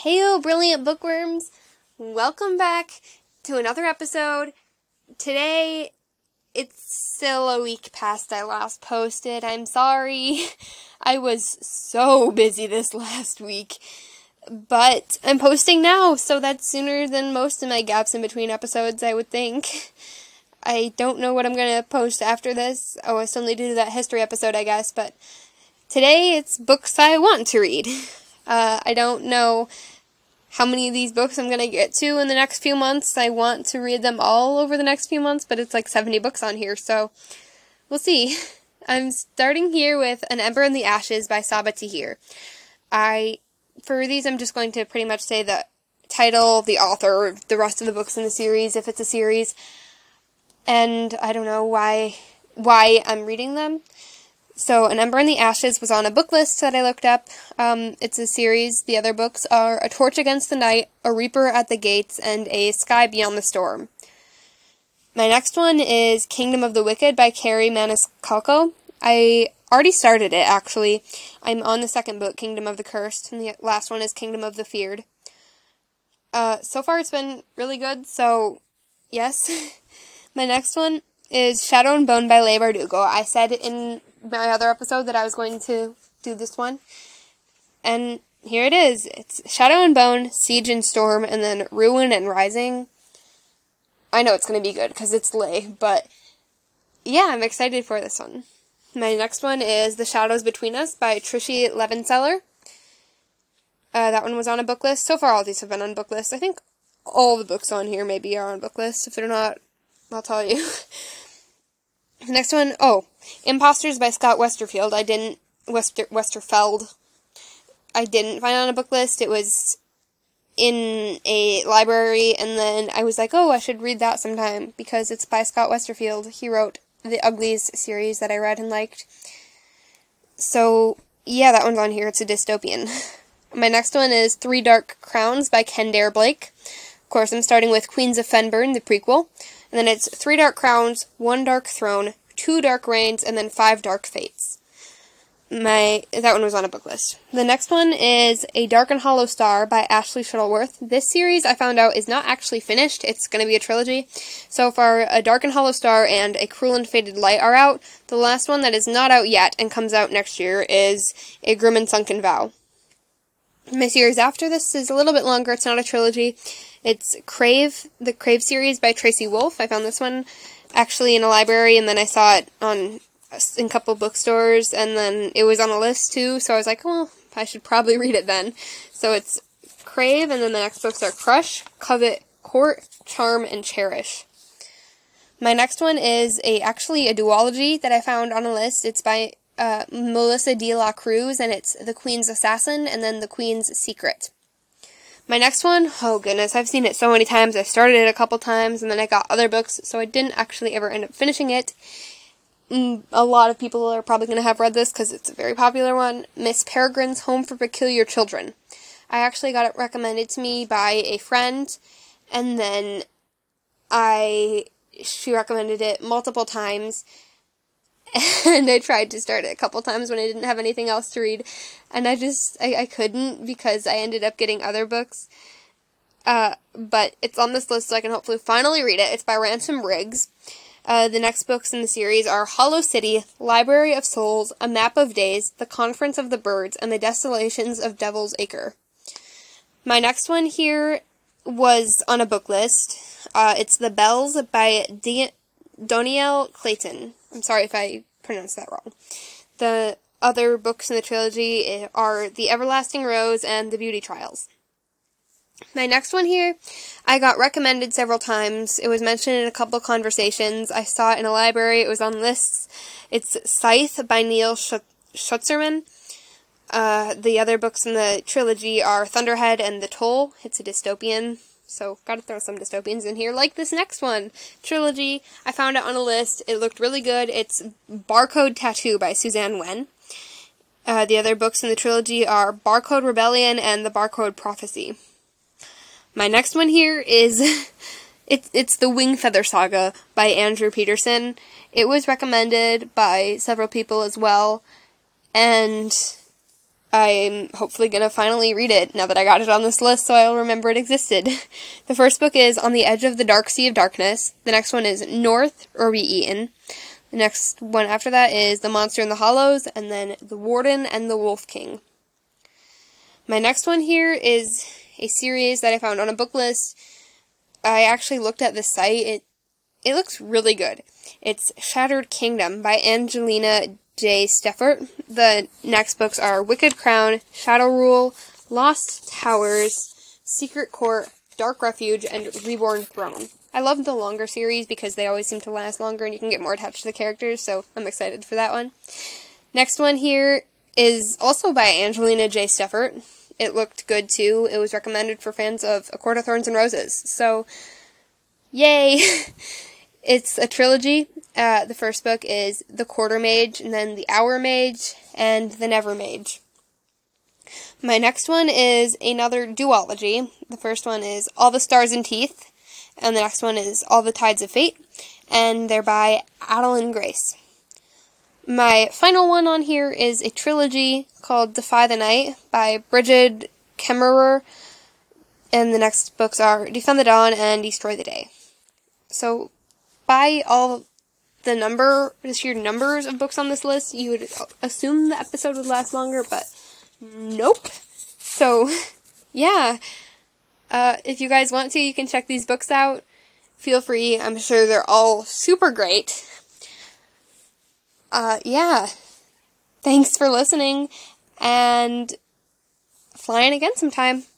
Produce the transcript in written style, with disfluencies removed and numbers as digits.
Heyo, brilliant bookworms! Welcome back to another episode. Today, it's still a week past I last posted. I'm sorry. I was so busy this last week. But I'm posting now, so that's sooner than most of my gaps in between episodes, I would think. I don't know what I'm going to post after this. Oh, I still need to do that history episode, I guess, but today it's books I want to read. I don't know how many of these books I'm going to get to in the next few months. I want to read them all over the next few months, but it's like 70 books on here, so we'll see. I'm starting here with An Ember in the Ashes by Sabaa Tahir. For these, I'm just going to pretty much say the title, the author, the rest of the books in the series, if it's a series, and I don't know why I'm reading them. So, An Ember in the Ashes was on a book list that I looked up. It's a series. The other books are A Torch Against the Night, A Reaper at the Gates, and A Sky Beyond the Storm. My next one is Kingdom of the Wicked by Kerri Maniscalco. I already started it, actually. I'm on the second book, Kingdom of the Cursed, and the last one is Kingdom of the Feared. So far it's been really good, so yes. My next one is Shadow and Bone by Leigh Bardugo. I said in my other episode that I was going to do this one, and here it is. It's Shadow and Bone, Siege and Storm, and then Ruin and Rising. I know it's going to be good because it's Leigh, but yeah, I'm excited for this one. My next one is The Shadows Between Us by Tricia Levenseller. That one was on a book list. So far all these have been on book lists. I think all the books on here maybe are on book lists. If they're not, I'll tell you. The next one, Imposters by Scott Westerfeld. Westerfeld. I didn't find it on a book list. It was in a library, and then I was like, I should read that sometime, because it's by Scott Westerfeld. He wrote the Uglies series that I read and liked. So, yeah, that one's on here. It's a dystopian. My next one is Three Dark Crowns by Ken Dare Blake. Of course, I'm starting with Queens of Fenburn, the prequel. And then it's 3 Dark Crowns, 1 Dark Throne, 2 Dark Reigns, and then 5 Dark Fates. That one was on a book list. The next one is A Dark and Hollow Star by Ashley Shuttleworth. This series, I found out, is not actually finished. It's going to be a trilogy. So far, A Dark and Hollow Star and A Cruel and Fated Light are out. The last one that is not out yet and comes out next year is A Grim and Sunken Vow. My series after this is a little bit longer. It's not a trilogy. It's Crave, the Crave series by Tracy Wolff. I found this one actually in a library, and then I saw it in a couple bookstores, and then it was on a list too, so I was like, I should probably read it then. So it's Crave, and then the next books are Crush, Covet, Court, Charm, and Cherish. My next one is actually a duology that I found on a list. It's by Melissa de la Cruz, and it's The Queen's Assassin, and then The Queen's Secret. My next one, oh goodness, I've seen it so many times. I started it a couple times, and then I got other books, so I didn't actually ever end up finishing it. A lot of people are probably going to have read this, because it's a very popular one. Miss Peregrine's Home for Peculiar Children. I actually got it recommended to me by a friend, and then she recommended it multiple times, and I tried to start it a couple times when I didn't have anything else to read, and I couldn't, because I ended up getting other books, but it's on this list so I can hopefully finally read it. It's by Ransom Riggs. The next books in the series are Hollow City, Library of Souls, A Map of Days, The Conference of the Birds, and The Desolations of Devil's Acre. My next one here was on a book list. It's The Bells by Donielle Clayton. I'm sorry if I pronounced that wrong. The other books in the trilogy are The Everlasting Rose and The Beauty Trials. My next one here, I got recommended several times. It was mentioned in a couple conversations. I saw it in a library. It was on lists. It's Scythe by Neil Schutzerman. The other books in the trilogy are Thunderhead and The Toll. It's a dystopian, so gotta throw some dystopians in here, like this next one. Trilogy, I found it on a list. It looked really good. It's Barcode Tattoo by Suzanne Wen. The other books in the trilogy are Barcode Rebellion and The Barcode Prophecy. My next one here is, it's The Wing Feather Saga by Andrew Peterson. It was recommended by several people as well, and I'm hopefully gonna finally read it now that I got it on this list so I'll remember it existed. The first book is On the Edge of the Dark Sea of Darkness. The next one is North or Be Eaten. The next one after that is The Monster in the Hollows, and then The Warden and the Wolf King. My next one here is a series that I found on a book list. I actually looked at the site. It looks really good. It's Shattered Kingdom by Angelina J. Steffert. The next books are Wicked Crown, Shadow Rule, Lost Towers, Secret Court, Dark Refuge, and Reborn Throne. I love the longer series because they always seem to last longer and you can get more attached to the characters, so I'm excited for that one. Next one here is also by Angelina J. Steffert. It looked good too. It was recommended for fans of A Court of Thorns and Roses. So, yay! It's a trilogy. The first book is The Quarter Mage, and then The Hour Mage, and The Never Mage. My next one is another duology. The first one is All the Stars and Teeth, and the next one is All the Tides of Fate, and they're by Adeline Grace. My final one on here is a trilogy called Defy the Night by Brigid Kemmerer, and the next books are Defend the Dawn and Destroy the Day. So, by all the sheer numbers of books on this list, you would assume the episode would last longer, but nope. So, yeah. If you guys want to, you can check these books out. Feel free. I'm sure they're all super great. Yeah. Thanks for listening, and fly in again sometime.